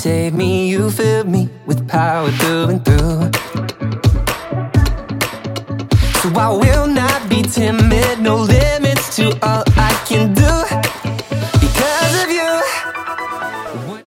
save me, you fill me with power through and through. So I will not be timid, no limits to all I can